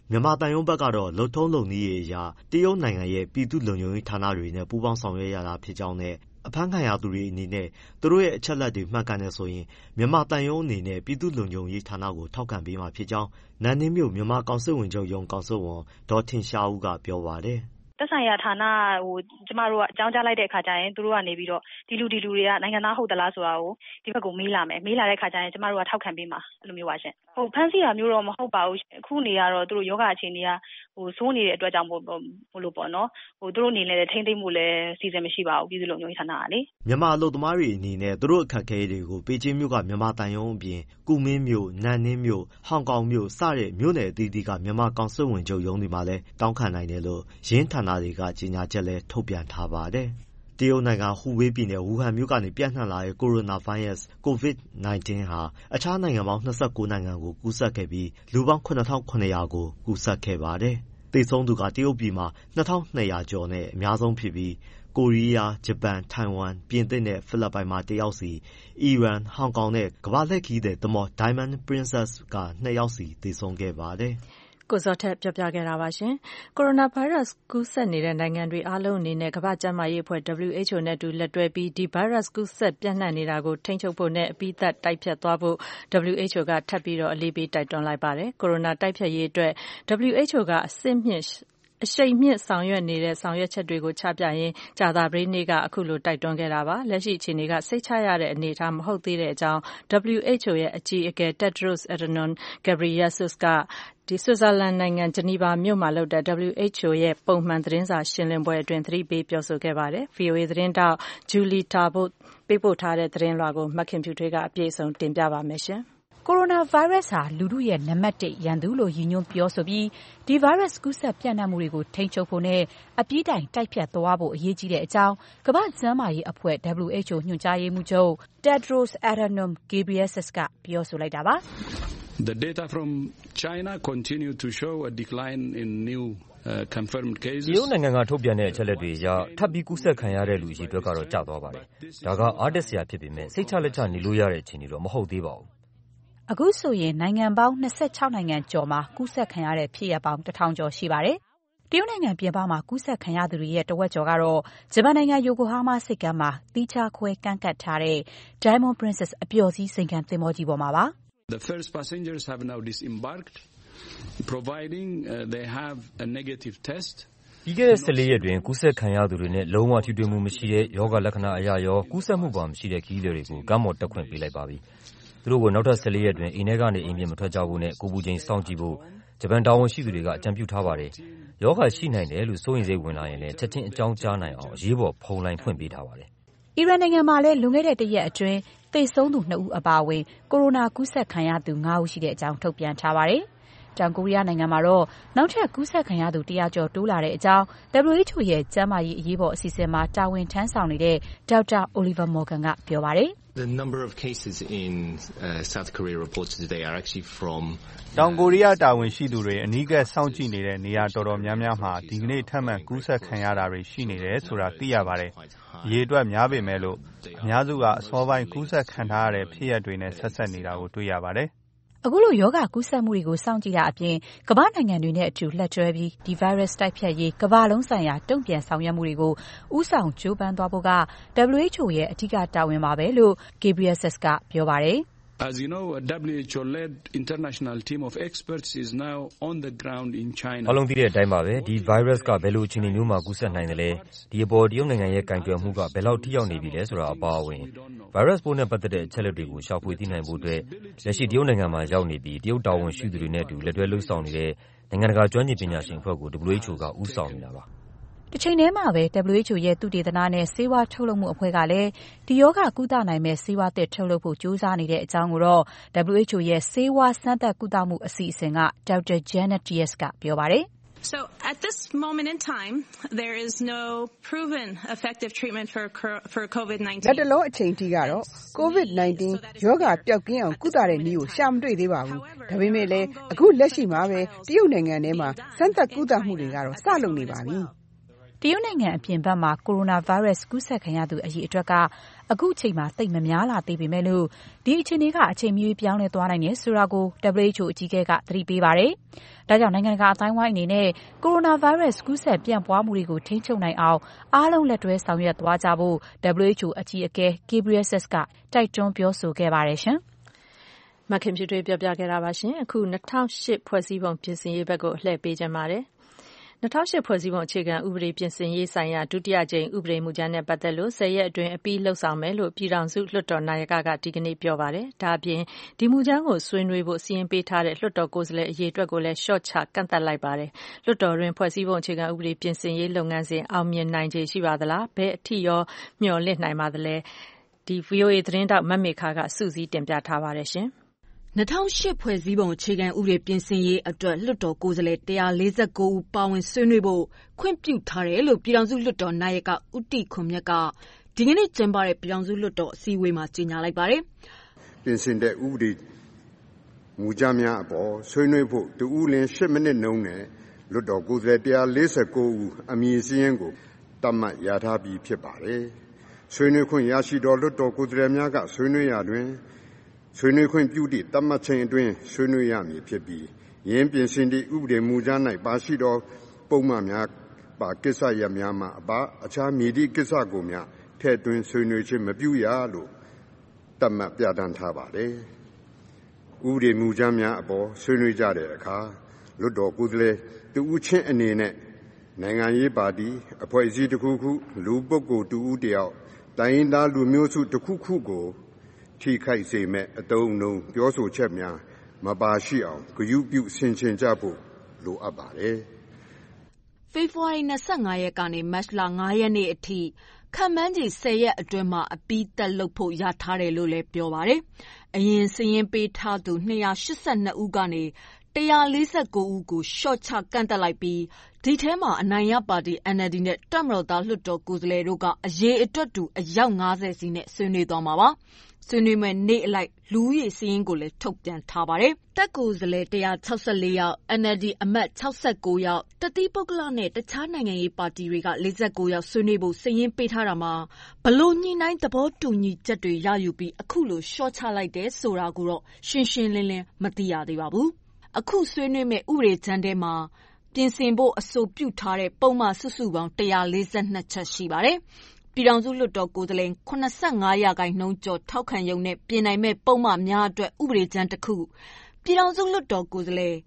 မြန်မာသံရုံးဘက်ကတော့လုပ်ထုံးလုပ်နည်းအရတရုတ်နိုင်ငံရဲ့ပြည်သူ့လုံခြုံရေးဌာနတွေနဲ့ပူးပေါင်းဆောင်ရွက်ရတာဖြစ်ကြောင်းနဲ့အဖမ်းခံရသူတွေအနေနဲ့သူတို့ရဲ့အချက်အလက်တွေမှန်ကန်တယ်ဆိုရင်မြန်မာသံရုံးအနေနဲ့ပြည်သူ့လုံခြုံရေးဌာနကိုထောက်ခံပေးမှာဖြစ်ကြောင်းနန်းနင်းမြို့မြန်မာကောင်စစ်ဝန်ချုပ်ရုံးကောင်စစ်ဝန်ဒေါ်ထင်ရှားဦးကပြောပါတယ်သက်ဆိုင်ရာဌာနကျမတို့ကအကြောင်းကြားလိုက်တဲ့အခါကျရင်သူတို့ကနေပြီးတော့ဒီလူတွေကနိုင်ငံသားဟုတ်သလားဆိုတာကိုဒီဘက်ကိုမေးလာမယ်မေးလာတဲ့အခါကျရင်ကျမတို့ကထောက်ခံပေးမှာအဲ့လိုမျိုးပါရှင်ဖမ်းဆီးတာမျိုးတော့မဟုတ်ပါဘူးအခုနေရတော့သူတို့ယောဂအခြေအနေကစိုးနေတဲ့အတွက်ကြောင့်မို့လို့ပေါ့နော်သူတို့အနေနဲ့ထိမ့်သိမ့်မှုလည်းစီစဉ်မရှိပါဘူးပြည်သူ့လုံခြုံရေးဌာနကလေမြန်မာအလုပ်သမားတွေအနေနဲ့သူတို့အခက်အခဲတွေကိုပေကျင်းမြို့ကမြန်မာတန်ယုံအပြင်ကူမင်းမြို့နန်းနင်းမြို့ဟောင်ကောင်မြို့စတဲ့မြို့နယ်အသီးသီးကမြန်မာကောင်စစ်ဝန်ချုပ်ရုံးတွေမှာလည်းတောင်းခံနိုင်တယ်လို့ရင်းဌာနတွေကကြေညာချက်လည်းထုတ်ပြန်ထားပါတယ်တရုတ်နိုင်ငံဟူဘေးပြည်နယ်ဝူဟန်မြို့ကနေပြန့်နှံ့လာတဲ့ကိုရိုနာဗိုင်းရပ်စ် COVID-19 ဟာအခြားနိုင်ငံပေါင်း29နိုင်ငံကိုကူးစက်ခဲ့ပြီးလူပေါင်း 7,700 ကိုကူးစက်ခဲ့ပါတယ်။သေဆုံးသူကတရုတ်ပြည်မှာ 2,200 ကျော်နဲ့အများဆုံးဖြစ်ပြီးကိုရီးယား၊ဂျပန်၊ထိုင်ဝမ်၊ပြင်သစ်နဲ့ဖိလစ်ပိုင်မှာ1ယောက်စီ၊အီရန်၊ဟောင်ကောင်နဲ့ကမ္ဘာလှည့်ခရီးသည်သင်္ဘော Diamond Princess က2ယောက်စီသေဆုံးခဲ့ပါတယ်။ကိုဇော်ထက်ပြောပြခဲ့တာပါရှင်။ကိုရိုနာဗိုင်းရပ်စ်ကူးစက်နေတဲ့နိုင်ငံတွေအားလုံးအနေနဲ့ကမ္ဘာ့ကျန်းမာရေးအဖွဲ့ WHO နဲ့အတူလက်တွဲပြီးဒီဗိုင်းရပ်စ်ကူးစက်ပြန့်နှံ့နေတာကိုထိန်းချုပ်ဖို့နဲ့အပြီးသတ်တိုက်ဖျက်သွားဖို့ WHO ကထပ်ပြီးအလေးပေးတိုက်တွန်းလိုက်ပါတယ်။ကိုရိုနာတိုက်ဖျက်ရေးအတွက် WHO ကအရှိန်မြင့်ဆောင်ရွက်နေတဲ့ဆောင်ရွက်ချက်တွေကိုချပြရင်းကြာသပတေးနေ့ကအခုလိုတိုက်တွန်းခဲ့တာပါ။လက်ရှိအခြေအနေကစိတ်ချရတဲ့အနေအထားမဟုတ်သေးတဲ့အကြောင်း WHO ရဲ့အကြီးအကဲ Tedros Adhanom Ghebreyesus ကဆွစ်ဇာလန်နိုင်ငံဂျနီဗာမြို့မှာလုပ်တဲ့ WHO ရဲ့ပုံမှန်သတင်းစာရှင်းလင်းပွဲအတွင်းသတိပေးပြောဆိုခဲ့ပါတယ်။ VOA သတင်းထောက် Julie Tarboat ပေးပို့ထားတဲ့သတင်းလွှာကိုမခင်ဖြူထွေးကအပြည့်အစုံတင်ပြပါမယ်ရှင်။ကိုရိုနာဗိုင်းရပ်စ်ဟာလူထုရဲ့နံပါတ်1ရန်သူလို့ရည်ညွှန်းပြောဆိုပြီးဒီဗိုင်းရပ်စ်ကူးစက်ပြန့်နှံ့မှုတွေကိုထိန်းချုပ်ဖို့နဲ့အပြီးတိုင်တိုက်ဖျက်သွားဖို့အရေးကြီးတဲ့အကြောင်းကမ္ဘာ့ကျန်းမာရေးအဖွဲ့ WHO ညွှန်ကြားရေးမှူးချုပ် Tedros Adhanom Ghebreyesus ကပြောဆိုလိုက်တာပါ The data from China continue to show a decline in new confirmed cases. တရုတ်နိုင်ငံကထုတ်ပြန်တဲ့အချက်အလက်တွေအရထပ်ပြီးကူးစက်ခံရတဲ့လူအရေအတွက်ကတော့ကျသွားပါတယ်။ဒါကအားတက်စရာဖြစ်ပေမဲ့စိတ်ချလက်ချနေလို့ရတဲ့အခြေအနေတော့မဟုတ်သေးပါဘူး။အခုဆိုရင်နိုင်ငံပေါင်း26နိုင်ငံကျော်မှာကူးစက်ခံရတဲ့ဖြစ်ရပ်ပေါင်း1000ကျော်ရှိပါတယ်။တရုတ်နိုင်ငံပြင်ပမှာကူးစက်ခံရသူတွေရဲ့တဝက်ကျော်ကတော့ဂျပန်နိုင်ငံယိုကိုဟားမားဆိပ်ကမ်းမှာသီးခြားခွဲကမ်းကပ်ထားတဲ့ Diamond Princess အပျော်စီးစိမ်ခံသင်္ဘောကြီးပေါ်မှာပါ The first passengers have now disembarked, providing they have a negative test. ပြီးခဲ့တဲ့14ရက်တွင်ကူးစက်ခံရသူတွေနဲ့လုံးဝထိတွေ့မှုမရှိတဲ့ယောဂလက္ခဏာအရရောကူးစက်မှုပါမရှိတဲ့ခရီးသည်တွေကိုကမ်းပေါ်တက်ခွင့်ပေးလိုက်ပါပြီ။သူတို့ကိုနောက်ထပ်14ရက်တွင်အိမ်ထဲကနေအိမ်ပြင်မထွက်ကြဖို့နဲ့ကိုယ်ပူချိန်စောင့်ကြည့်ဖို့ဂျပန်တာဝန်ရှိသူတွေကအကြံပြုထားပါတယ်။ယောဂရှိနိုင်တယ်လို့စိုးရိမ်စိတ်ဝင်လာရင်လည်းချက်ချင်းအကြောင်းကြားနိုင်အောင်အရေးပေါ်ဖုန်းလိုင်းဖွင့်ပေးထားပါတယ်။အီရန်နိုင်ငံမှာလည်းလွန်ခဲ့တဲ့တစ်ရက်အတွင်းသေဆုံးသူ2ဦးအပါအဝင်ကိုရိုနာကူးစက်ခံရသူ5ဦးရှိတဲ့အကြောင်းထုတ်ပြန်ထားပါတယ်။တောင်ကိုရီးယားနိုင်ငံမှာတော့နောက်ထပ်ကူးစက်ခံရသူ100ကျော်တိုးလာတဲ့အကြောင်း WHO ရဲ့ကျန်းမာရေးအရေးပေါ်အစီအစဉ်မှာတာဝန်ထမ်းဆောင်နေတဲ့ဒေါက်တာ Oliver Morgan ကပြောပါတယ်။ The number of cases in South Korea reported today are actually from တောင်ကိုရီးယားတာဝန်ရှိသူတွေအနီးကပ်စောင့်ကြည့်နေတဲ့နေရာတော်တော်များများမှာဒီကနေ့ထပ်မံကူးစက်ခံရတာတွေရှိနေတယ်ဆိုတာသိရပါတယ်။အရေးအတွက်များပေမဲ့လို့အများစုကအစောပိုင်းကူးစက်ခံထားရတဲ့ဖြစ်ရပ်တွေနဲ့ဆက်စပ်နေတာကိုတွေ့ရပါတယ်။အခုလိုယောဂကူးစက်မှုတွေကိုစောင့်ကြည့်တာအပြင်ကမ္ဘာနိုင်ငံတွေနဲ့အတူလက်တွဲပြီးဒီဗိုင်းရပ်စ်တိုက်ဖျက်ရေးကမ္ဘာလုံးဆိုင်ရာတုံ့ပြန်ဆောင်ရွက်မှုတွေကိုဦးဆောင်ကြိုးပမ်းသွားဖို့က WHO ရဲ့အထူးတာဝန်ပါပဲလို့ Ghebreyesus ကပြောပါတယ်။ As you know, a WHO-led international team of experts is now on the ground in China. အားလုံးသိတဲ့အတိုင်းပါပဲဒီဗိုင်းရပ်စ်ကဘယ်လိုအခြေအနေမျိုးမှာကူးစက်နိုင်တယ်လဲဒီအပေါ်တရုတ်နိုင်ငံရဲ့ကင်တွယ်မှုကဘယ်လောက်ထိရောက်နေပြီလဲဆိုတာအပါအဝင်ဗိုင်းရပ်စ်ပိုးနဲ့ပတ်သက်တဲ့အချက်အလက်တွေကိုရှာဖွေသိနိုင်ဖို့အတွက်လက်ရှိတရုတ်နိုင်ငံမှာရောက်နေပြီးတရုတ်တာဝန်ရှိသူတွေနဲ့အတူလက်တွဲလှုပ်ဆောင်နေတဲ့နိုင်ငံတကာကျွမ်းကျင်ပညာရှင်အဖွဲ့ကို WHO ကဦးဆောင်နေတာပါတစ်ချိန်တည်းမှာပဲ WHO ရဲ့သုတေသနနဲ့ဆေးဝါးထုတ်လုပ်မှုအဖွဲ့ကလည်းဒီရောဂါကုသနိုင်မဲ့ဆေးဝါးသစ်ထုတ်လုပ်ဖို့ကြိုးစားနေတဲ့အကြောင်းကိုတော့ WHO ရဲ့ဆေးဝါးစမ်းသပ်ကုသမှုအစီအစဉ်ကဒေါက်တာ Janet Diaz ကပြောပါတယ်။ So at this moment in time, there is no proven effective treatment for COVID-19. လက်တလောအချိန်ထိကတော့ COVID-19 ရောဂါပျောက်ကင်းအောင်ကုသတဲ့နည်းကိုရှာမတွေ့သေးပါဘူး။ဒါပေမဲ့လည်းအခုလက်ရှိမှာပဲတရုတ်နိုင်ငံထဲမှာစမ်းသပ်ကုသမှုတွေကတော့စလုပ်နေပါပြီ။တရုတ်နိုင်ငံအပြင်ဘက်မှာ ကိုရိုနာဗိုင်းရပ်စ်ကူးစက်ခံရသူအရေအတွက်ကအခုချိန်မှာသိပ်မများလာသေးပေမဲ့လို့ဒီအခြေအနေကအချိန်မရွေးပြောင်းလဲသွားနိုင်တယ်ဆိုတာကို WHO အကြီးအကဲကသတိပေးပါတယ်။ဒါကြောင့်နိုင်ငံတကာအသိုင်းအဝိုင်းအနေနဲ့ကိုရိုနာဗိုင်းရပ်စ်ကူးစက်ပြန့်ပွားမှုတွေကိုထိန်းချုပ်နိုင်အောင်အားလုံးလက်တွဲဆောင်ရွက်သွားကြဖို့ WHO အကြီးအကဲ Ghebreyesus ကတိုက်တွန်းပြောဆိုခဲ့ပါတယ်ရှင်။မခင်ဖြူထွေးပြောပြခဲ့တာပါရှင်။အခု2008ဖွဲ့စည်းပုံပြင်ဆင်ရေးဘက်ကိုလှည့်ပေးကြပါတယ်။2008ဖွဲ့စည်းပုံအခြေခံဥပဒေပြင်ဆင်ရေးဆိုင်ရာဒုတိယကြိမ်ဥပဒေမူကြမ်းနဲ့ပတ်သက်လို့10ရက်အတွင်းအပြီးလှုပ်ဆောင်မယ်လို့ပြည်ထောင်စုလွှတ်တော်နာယကကဒီကနေ့ပြောပါတယ်။ဒါအပြင်ဒီမူကြမ်းကိုဆွေးနွေးဖို့စီရင်ပေးထားတဲ့လွှတ်တော်ကိုယ်စားလှယ်အရေအတွက်ကိုလည်းလျှော့ချကန့်သတ်လိုက်ပါတယ်။လွှတ်တော်တွင်ဖွဲ့စည်းပုံအခြေခံဥပဒေပြင်ဆင်ရေးလုပ်ငန်းစဉ်အောင်မြင်နိုင်ခြေရှိပါသလား။ဘယ်အထိရောမျှော်လင့်နိုင်ပါသလဲ။ဒီ VOA သတင်းတောက်မမေခကစုစည်းတင်ပြထားပါတယ်ရှင်။2008ဖွဲ့စည်းပုံအခြေခံဥပဒေပြင်ဆင်ရေးအတွက်လွှတ်တော်ကိုယ်စားလှယ်149ဦးပါဝင်ဆွေးနွေးဖို့ခွင့်ပြုထားတယ်လို့ပြည်ထောင်စုလွှတ်တော်နာယကဦးတီခွန်မြတ်ကဒီကနေ့ကျင်းပတဲ့ပြည်ထောင်စုလွှတ်တော်အစည်းအဝေးမှာကြေညာလိုက်ပါတယ်။ပြင်ဆင်တဲ့ဥပဒေမူကြမ်းများအပေါ်ဆွေးနွေးဖို့တဦးလင်း10မိနစ်နှုန်းနဲ့လွှတ်တော်ကိုယ်စားလှယ်149ဦးအမည်စာရင်းကိုတတ်မှတ်ရထားပြီးဖြစ်ပါတယ်။ဆွေးနွေးခွင့်ရရှိသောလွှတ်တော်ကိုယ်စားလှယ်များကဆွေးနွေးရာတွင်ဆွေးနွေးခွင့်ပြုသည့်တတ်မှတ်ခြင်းအတွင်းဆွေးနွေးရမည်ဖြစ်ပြီးယင်းပြင်ဆင်သည့်ဥပဒေမူကြမ်း၌ပါရှိသောပုံမှန်များပါကိစ္စရပ်များမှအပအခြားမည်သည့်ကိစ္စကိုများထည့်သွင်းဆွေးနွေးခြင်းမပြုရလို့တတ်မှတ်ပြဋ္ဌာန်းထားပါတယ်။ဥပဒေမူကြမ်းများအပေါ်ဆွေးနွေးကြတဲ့အခါလွှတ်တော်ကိုယ်စားလှယ်တဦးချင်းအနေနဲ့နိုင်ငံရေးပါတီအဖွဲ့အစည်းတစ်ခုခုလူပုဂ္ဂိုလ်တဦးတယောက်တိုင်းရင်းသားလူမျိုးစုတစ်ခုခုကိုထိခိုက်စေမဲ့အတုံးအနှုံပြောဆိုချက်များမပါရှိအောင်ဂရုပြုဆင်ခြင်ကြဖို့လိုအပ်ပါတယ်။ဖေဖော်ဝါရီ25ရက်ကနေမတ်လ5ရက်နေ့အထိခန့်မှန်းခြေ10ရက်အတွင်းမှာအပြီးသက်လုပ်ဖို့ရထားတယ်လို့လည်းပြောပါတယ်။အရင်စာရင်းပေးထားသူ282ဦးကနေ149ဦးကိုလျှော့ချကန့်သတ်လိုက်ပြီးဒီထဲမှာအနိုင်ရပါတီ NLD နဲ့တပ်မတော်သားလွှတ်တော်ကိုယ်စားလှယ်တို့ကအရေးအတွက်တူအယောက်50စီနဲ့ဆွေးနွေးသွားမှာပါ။ဆွေးနွေးမဲ့နေ့အလိုက်လူဦးရေစာရင်းကိုလည်းထုတ်ပြန်ထားပါတယ်။တပ်ကိုယ်စားလှယ်164ယောက် NLD အမတ်69ယောက်တတိပုဂ္ဂလနဲ့တခြားနိုင်ငံရေးပါတီတွေက49ယောက်ဆွေးနွေးဖို့စာရင်းပေးထားတာမှာဘလို့ညှိနှိုင်းသဘောတူညီချက်တွေရယူပြီးအခုလိုရှော့ချလိုက်တယ်ဆိုတာကိုတော့ရှင်းရှင်းလင်းလင်းမသိရသေးပါဘူး။အခုဆွေးနွေးမဲ့ဥပဒေကြမ်းထဲမှာပြင်ဆင်ဖို့အဆိုပြုထားတဲ့ပုံမှန်စုစုပေါင်း142ချက်ရှိပါတယ်။ပြည်ထောင်စုလွှတ်တော်ကိုယ်စားလှယ်85ရာခိုင်နှုန်းကျော်ထောက်ခံရုံနဲ့ပြင်နိုင်မဲ့ပုံမှန်များအတွက်ဥပဒေကြမ်းတစ်ခုပြည်ထောင်စုလွှတ်တော်ကိုယ်စားလှယ်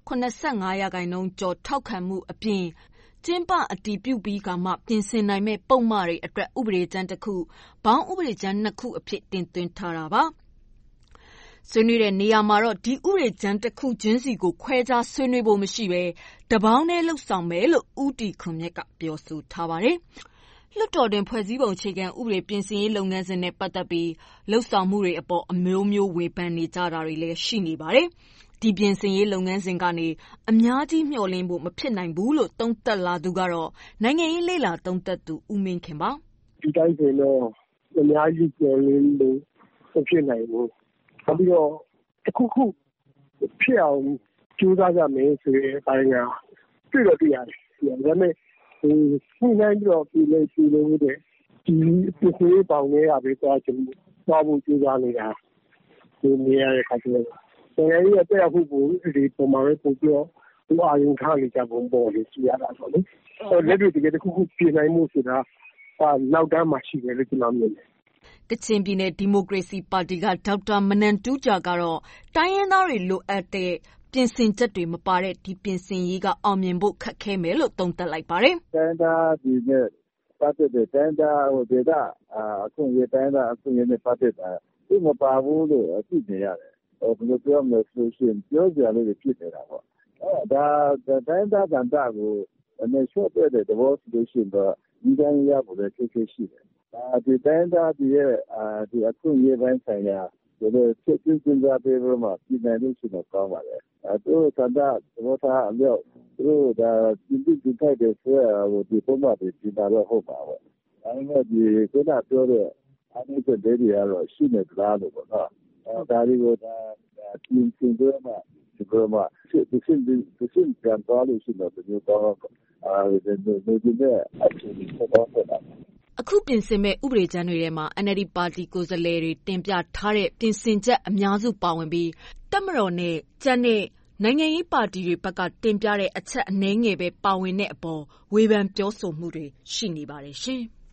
85ရာခိုင်နှုန်းကျော်ထောက်ခံမှုအပြင်ကျင်းပအတည်ပြုပြီးကမှပြင်ဆင်နိုင်မဲ့ပုံမှန်တွေအတွက်ဥပဒေကြမ်းတစ်ခုဘောင်းဥပဒေကြမ်း2ခုအဖြစ်တင်သွင်းထားတာပါ။ဆွေးနွေးတဲ့နေရာမှာတော့ဒီဥပဒေကြမ်းတစ်ခုချင်းစီကိုခွဲခြားဆွေးနွေးဖို့မရှိဘဲတပေါင်းနဲ့လှုပ်ဆောင်မယ်လို့ဦးတီခွန်မြတ်ကပြောဆိုထားပါတယ်။လွှတ်တော်တွင်ဖွဲ့စည်းပုံအခြေခံဥပဒေပြင်ဆင်ရေးလုပ်ငန်းစဉ်နဲ့ပတ်သက်ပြီးလှုပ်ဆောင်မှုတွေအပေါ်အမျိုးမျိုးဝေဖန်နေကြတာတွေလည်းရှိနေပါတယ်။ဒီပြင်ဆင်ရေးလုပ်ငန်းစဉ်ကနေအများကြီးမျှော်လင့်ဖို့မဖြစ်နိုင်ဘူးလို့သုံးသပ်လာသူကတော့နိုင်ငံရေးလေ့လာသုံးသပ်သူဦးမင်းခင်ပါ။ဒီတိုင်းဆိုတော့အများကြီးမျှော်လင့်လို့မဖြစ်နိုင်ဘူး။နောက်ပြီးတော့တစ်ခုခုဖြစ်အောင်ကြိုးစားကြမယ်ဆိုတဲ့အပိုင်းကတွေ့တော့တွေ့ရတယ်။ဒါပေမဲ့ညှိနှိုင်းပြီးတော့ပြည်လို့တဲ့ဒီပြည်သူ့ပေါင်းတွေကပဲသွားဖို့ကြိုးစားနေတာဒီနေရာရဲ့ခါကျတော့နိုင်ငံရေးအတက်အဖို့ကိုဒီပုံမှန်ပဲပို့ပြီးတော့အာရုံထားနေကြပုံပေါ်လို့ကြည့်ရတာပေါ့လေ။လက်တွေ့တကယ်တစ်ခုခုပြင်နိုင်မှုဆိုတာနောက်တန်းမှာရှိတယ်လို့ကျွန်တော်မြင်တယ်။ကချင်ပြည်နယ်ဒီမိုကရေစီပါတီကဒေါက်တာမနန်တူးဂျာကတော့တိုင်းရင်းသားတွေလိုအပ်တဲ့ပြင်ဆင်ချက်တွေမပါတဲ့ဒီပြင်ဆင်ရေးကအောင်မြင်ဖို့ခက်ခဲမယ်လို့သုံးသပ်လိုက်ပါတယ်။တိုင်းသားဒီနဲ့ပတ်သက်တဲ့တိုင်းသားဒေသအခုရတိုင်းသားအခုရနဲ့ပတ်သက်တာဒီမပါဘူးလို့သိနေရတယ်။ဘယ်လိုပြောမလဲဆိုရှင်ပြောကြလို့ဖြစ်နေတာပေါ့။ဒါတိုင်းသားတန်တာကိုအနေလျှော့တဲ့သဘောဆိုရှင်တော့ဒီတိုင်းရဖို့လည်းဖြစ်ရှိတယ်။ဒီတိုင်းသားဒီရဲ့ဒီအခုရပိုင်းဆိုင်ရာဒီလိုဖြစ်စဉ်ကြပေးလို့မှပြည်နယ်လို့ရှိတော့ကောင်းပါလေ။သူကတည်းကဘောသားအပြောသူဒါဒီထိုက်တဲ့ဆွဲဒီပုံမှန်ဒီတာတော့ဟုတ်ပါဘူး။ဒါပေမဲ့ဒီခုနပြောတဲ့အနည်းတဲ့ဒေဒီကတော့ရှိနေသလားလို့ပေါ့နော်။ဒါတွေကိုဒါပြင်ဆင်တော့မှဒီကမှဒီစင်ပြန်သွားလို့ရှိတော့ဒီတော့လိုချင်တဲ့အခြေအနေဖြစ်တော့ဖြစ်တာအခုပြင်ဆင်မဲ့ဥပဒေကြမ်းတွေထဲမှာ NLD ပါတီကိုယ်စားလှယ်တွေတင်ပြထားတဲ့ပြင်ဆင်ချက်အများစုပါဝင်ပြီးတပ်မတော်နဲ့ကျန်တဲ့နိုင်ငံရေးပါတီတွေဘက်ကတင်ပြတဲ့အချက်အနည်းငယ်ပဲပါဝင်တဲ့အပေါ်ဝေဖန်ပြောဆိုမှုတွေရှိနေပါတယ်ရှင်။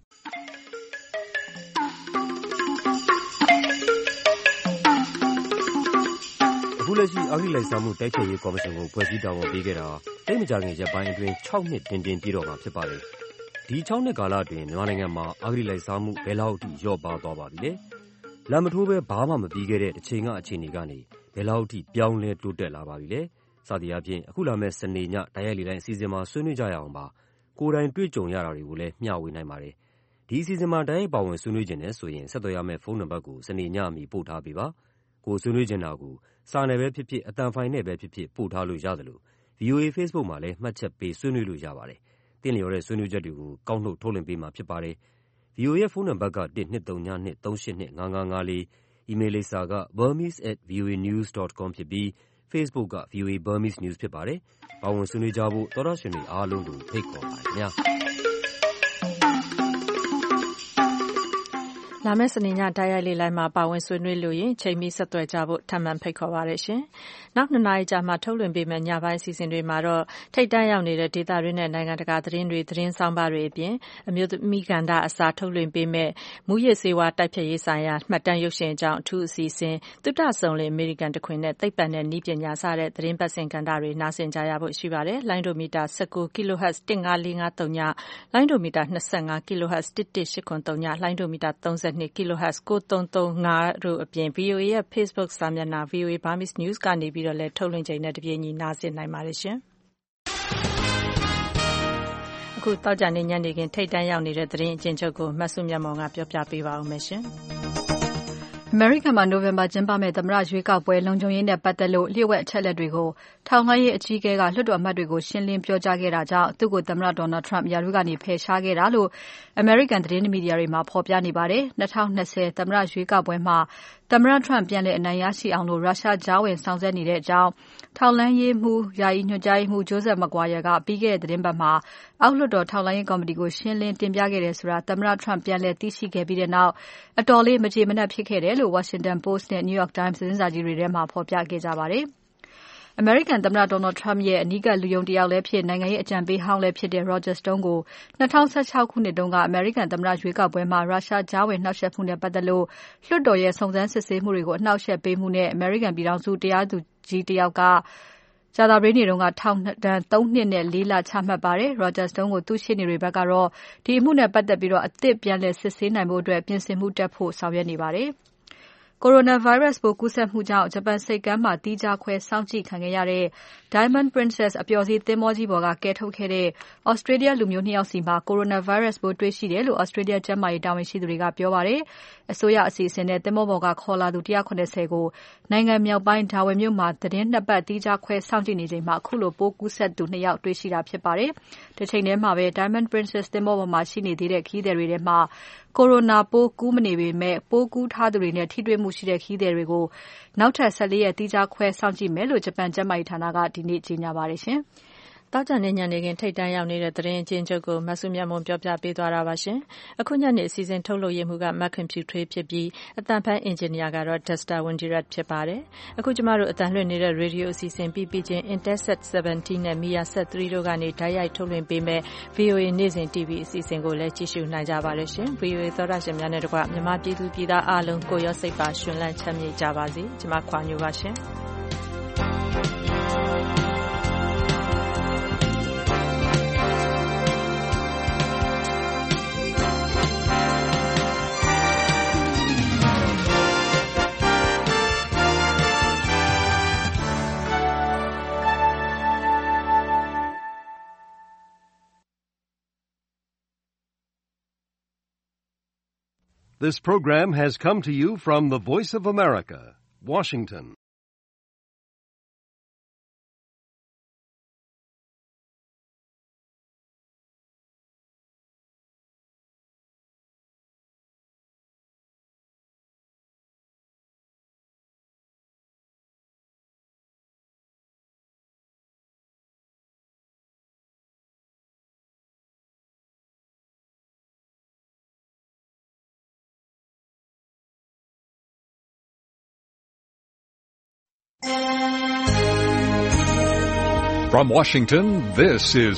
အခုလက်ရှိအဂတိလိုက်စားမှုတိုက်ဖျက်ရေးကော်မရှင်ကိုဖွဲ့စည်းတာဝန်ပေးခဲ့တာသိပ်မကြာခင်ရက်ပိုင်းအတွင်း6 နှစ်ပြည့်တော့မှာဖြစ်ပါတယ်။ဒီ6 နှစ်ကာလအတွင်းမြန်မာနိုင်ငံမှာအဂတိလိုက်စားမှုဘယ်လောက်အထိလျော့ပါးသွားပါပြီလဲ။လမ်းမထိုးဘဲဘာမှမပြီးခဲ့တဲ့တစ်ချိန်ကအခြေအနေကနေဘယ်လောက်အထိပြောင်းလဲတိုးတက်လာပါပြီလဲ။စသည်အားဖြင့်အခုလာမယ့်စနေညတိုက်ရိုက်လေတိုင်းအစီအစဉ်မှာဆွေးနွေးကြရအောင်ပါ။ကိုယ်တိုင်တွေ့ကြုံရတာတွေကိုလည်းမျှဝေနိုင်ပါတယ်။ဒီအစီအစဉ်မှာတိုက်ရိုက်ပါဝင်ဆွေးနွေးခြင်းနဲ့ဆိုရင်ဆက်သွယ်ရမယ့်ဖုန်းနံပါတ်ကိုစနေညအမီပို့ထားပေးပါ။ကိုယ်ဆွေးနွေးချင်တာကိုစာနယ်ပဲဖြစ်ဖြစ်အသံဖိုင်နဲ့ပဲဖြစ်ဖြစ်ပို့ထားလို့ရတယ်လို့ VOA Facebook မှာလည်းမှတ်ချက်ပေးဆွေးနွေးလို့ရပါတယ်။သင်လျော်တဲ့ဆွေးနွေးချက်တွေကိုကောက်နှုတ်ထုတ်လွှင့်ပေးမှာဖြစ်ပါတယ်။ VOA ရဲ့ဖုန်းနံပါတ်က12393825554 အီးမေးလ်လိပ်စာက burmese@voanews.com ဖြစ်ပြီး Facebook က VOA Burmese News ဖြစ်ပါတယ်။ပါဝင်ဆွေးနွေးကြဖို့သောတရှင်တွေအားလုံးကိုဖိတ်ခေါ်ပါတယ်ခင်ဗျာ။လာမယ့်စနေညတိုက်ရိုက်လေလိုင်းမှာပါဝင်ဆွေးနွေးလို့ရင်ချိန်မီဆက်သွယ်ကြဖို့ထပ်မံဖိတ်ခေါ်ပါရရှင်။နောက်2 နာရီကြာမှထုတ်လွှင့်ပေးမယ့်ညပိုင်းအစီအစဉ်တွေမှာတော့ထိတ်တန့်ရောက်နေတဲ့ဒေသတွင်းနဲ့နိုင်ငံတကာသတင်းတွေသတင်းဆောင်ပါတွေအပြင်အမျိုးသမီးကဏ္ဍအစားထုတ်လွှင့်ပေးမယ့်မူရစ်ဆေးဝါးတိုက်ဖျက်ရေးဆိုင်ရာမှတ်တမ်းရုပ်ရှင်အကြောင်းအထူးအစီအစဉ်သုတဆုံလင်အမေရိကန်တခွင်နဲ့သိပ္ပံနဲ့နည်းပညာစတဲ့သတင်းပတ်စဉ်ကဏ္ဍတွေနားဆင်ကြရဖို့ရှိပါတယ်။လိုင်းဒိုမီတာ19 kHz 15453ညလိုင်းဒိုမီတာ25 kHz 11803ညလိုင်းဒိုမီတာ32 kHz 9335တို့အပြင် VOA ရဲ့ Facebook စာမျက်နှာ VOA Burmese News ကနေပြီးတော့လည်းထုတ်လွှင့်ချိန်နဲ့တပြေးညီနားဆင်နိုင်ပါတယ်ရှင်။အခုတောက်ကြနေညနေခင်းထိတ်တန့်ရောက်နေတဲ့သတင်းအကျဉ်းချုပ်ကိုမဆုမြတ်မောင်ကပြောပြပေးပါဦးမယ်ရှင်။အမေရိကန်မှာနိုဝင်ဘာကျင်းပမယ့်သမ္မတရွေးကောက်ပွဲလုံခြုံရေးနဲ့ပတ်သက်လို့လျှို့ဝှက်အချက်အလက်တွေကိုထောက်လှမ်းရေးအကြီးအကဲကလွှတ်တော်အမတ်တွေကိုရှင်းလင်းပြောကြားခဲ့တာကြောင့်သူ့ကိုသမ္မတ Donald Trump ရာထူးကနေဖယ်ရှားခဲ့တာလို့အမေရိကန်သတင်းမီဒီယာတွေမှာဖော်ပြနေပါတယ်။2020သမ္မတရွေးကောက်ပွဲမှာသမ္မတ Trump ပြန်လည်အနိုင်ရရှိအောင်လို့ရုရှားကြားဝင်ဆောင်ရွက်နေတဲ့အကြောင်းထောက်လှမ်းရေးမှူးယာယီညွှန်ကြားရေးမှူး Joseph Maguire ကပြီးခဲ့တဲ့သတင်းပတ်မှာအောက်လွှတ်တော်ထောက်လှမ်းရေးကော်မတီကိုရှင်းလင်းတင်ပြခဲ့တယ်ဆိုတာသမ္မတ Trump ပြန်လည်သိရှိခဲ့ပြီးတဲ့နောက်အတော်လေးမကျေမနပ်ဖြစ်ခဲ့တယ်လို့ Washington Post နဲ့ New York Times သတင်းစာကြီးတွေထဲမှာဖော်ပြခဲ့ကြပါတယ်။အမေရိကန်သမ္မတ Donald Trump ရဲ့အနီးကပ်လူယုံတယောက်လည်းဖြစ်နိုင်ငံရေးအကြံပေးဟောင်းလည်းဖြစ်တဲ့ Roger Stone ကို2016ခုနှစ်တုန်းကအမေရိကန်သမ္မတရွေးကောက်ပွဲမှာရုရှားကြားဝင်နှောက်ယှက်မှုနဲ့ပတ်သက်လို့လွှတ်တော်ရဲ့စုံစမ်းစစ်ဆေးမှုတွေကိုအနှောက်အယှက်ပေးမှုနဲ့အမေရိကန်ပြည်ထောင်စုတရားသူကြီးတယောက်ကကြာသပတေးနေ့တုန်းကထောင်ဒဏ်3 နှစ်နဲ့4 လချမှတ်ပါတယ်။ Roger Stone ကိုသူ့ရှေ့နေတွေဘက်ကတော့ဒီအမှုနဲ့ပတ်သက်ပြီးအသစ်ပြန်လည်စစ်ဆေးနိုင်ဖို့ပြင်ဆင်မှုတက်ဖို့ဆောင်ရွက်နေပါတယ်။ Coronavirus ပိုးကူးစက်မှုကြောင့်ဂျပန်ဆိပ်ကမ်းမှာသီးခြားခွဲစောင့်ကြည့်ခံခဲ့ရတဲ့ Diamond Princess အပျော်စီးသင်္ဘောကြီးပေါ်ကကယ်ထုတ်ခဲ့တဲ့ Australia လူမျိုး2 ယောက်စီမှာ Coronavirus ပိုးတွေ့ရှိတယ်လို့ Australia ကျန်းမာရေးတာဝန်ရှိသူတွေကပြောပါတယ်။အစိုးရအစီအစဉ်နဲ့သင်္ဘောပေါ်ကခေါ်လာသူ170ကိုနိုင်ငံမြောက်ပိုင်း Darwin မြို့မှာသီတင်း2 ပတ်သီးခြားခွဲစောင့်ကြည့်နေချိန်မှာခုလိုပိုးကူးစက်သူ2 ယောက်တွေ့ရှိတာဖြစ်ပါတယ်။တစ်ချိန်ထဲမှာပဲ Diamond Princess သင်္ဘောပေါ်မှာရှိနေသေးတဲ့ခရီးသည်တွေထဲမှာ Corona ပိုးကူးမနေပေမဲ့ပိုးကူးထားသူတွေနဲ့ထိတွေ့မှုရှိတဲ့ခရီးသည်တွေကိုနောက်ထပ်14ရက်သီးခြားခွဲစောင့်ကြည့်မယ်လို့ဂျပန်ကျန်းမာရေးဌာနကဒီနေ့ကြေညာပါတယ်ရှင်။တောက်ကြနေညနေခင်းထိတ်တန့်ရောက်နေတဲ့သတင်းအကျဉ်းချုပ်ကိုမဆုမြတ်မွန်ပြောပြပေးသွားတာပါရှင်။အခုညနေအစီအစဉ်ထုတ်လုပ်ရမှုကမက်ခင်ဖြူထွေးဖြစ်ပြီးအတန်ဖန်အင်ဂျင်နီယာကတော့ Dexter Windirat ဖြစ်ပါတယ်။အခုကျမတို့အတန်လွှင့်နေတဲ့ Radio အစီအစဉ်ပြီးချင်း Intelsat 17နဲ့ Media Set 3တို့ကနေဓာတ်ရိုက်ထုတ်လွှင့်ပေးမဲ့ VOA နေ့စဉ် TV အစီအစဉ်ကိုလည်းကြည့်ရှုနိုင်ကြပါတယ်ရှင်။ VOA သောတာရှင်များနဲ့တကွမြန်မာပြည်သူပြည်သားအားလုံးကိုရောစိတ်ပါရှင်လန်းချမ်းမြေ့ကြပါစေ။ကျမခွာညိုပါရှင်။ This program has come to you from the Voice of America, Washington. From Washington, this is